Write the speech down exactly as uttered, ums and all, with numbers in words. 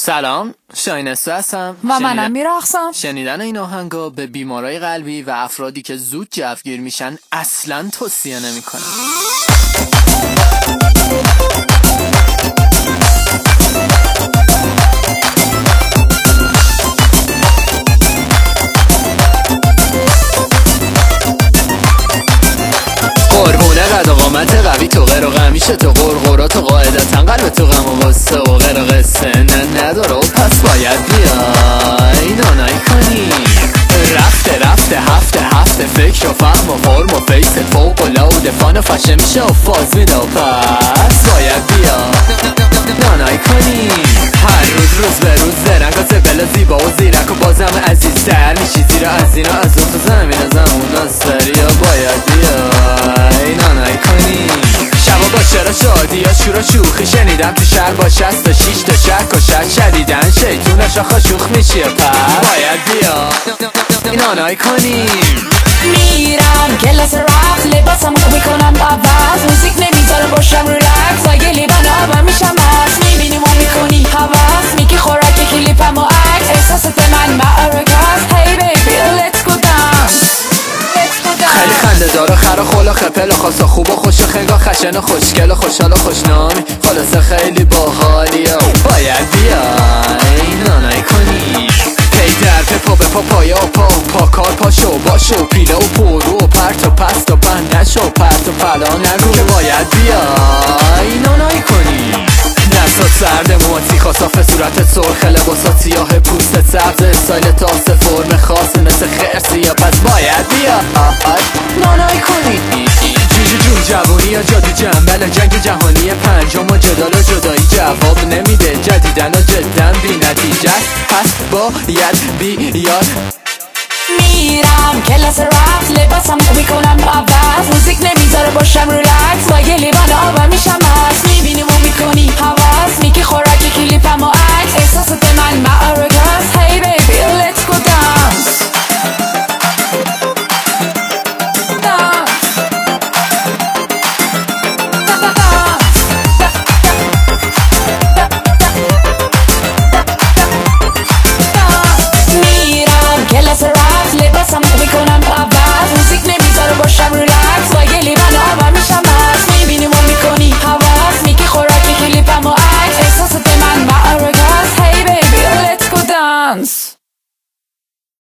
سلام، شاهین اسو هستم و منم میرقصم. شنیدن این آهنگا به بیمارای قلبی و افرادی که زود جوگیر میشن اصلا توصیه نمیکنم. قربونه قد و قامت قوی تو غیر و غمیشه تو قرقرات و قاعدتا قلب تو غم و غصه و غیر و قصه نه نداره و پس باید بیای نانای کنی. رفته رفته هفته هفته فکر و فهم و فرم و فیست فوق و لود فان و فشه میشه و فاز میده و پس باید بیای نانای کنی. هر روز روز به روز زرنگ و زبل زیبا و زیرک و بازم عزیزتر میشی زیرا از اینا از اون تو زمین زمون دستری و باید بیای نانای کنی. شبا با چرا شادی یا شور و شوخی شنیدم تو شهر با شست و شیش تا شک و شک شدیدن شیطون شاخا شوخ میشی و پس باید بیای نانای کنی. میرم کلاس رقص لباسم رو میکنم عوض موزیک نمیذارم باشم ریلکس اگه لیبن آبم میشم مست میبینیم و میکنی حوض میگی خوراک کلیپم و عکس احساست من معرکست Hey baby let's go dance let's go dance. خیلی خنده داره خرا خولا خپل و خاصا خوب و خوش و خنگا خشن و خوشگل و خوشحال و خوشنامی خلاصه خیلی باحالی و باید بیای نانای کنی. پی در پی پا به پا پایا و پا پا کار پاشو باشو پیله و پرو و پرت و پست و پند نشو پرت و پلا نگو که باید بیای نانای کنی. دستات سرد موات خاصافه صورتت سرخ لباسات سیاه پوستت سبز استایل تاسه فرم خاص مثل خرسی یا پس باید بیای نانای کنی. جوجو جون جوانی یا جادو جنبل جنگ جهانی پنجم و جدال و جدایی جواب نمیده جدیدن و جدن بی نتیجه پس باید بیاد. میرم کلاس رقص لباسم رو میکنم عوض موزیک نمیذاره باشم ریلکس با یه لیوان آبم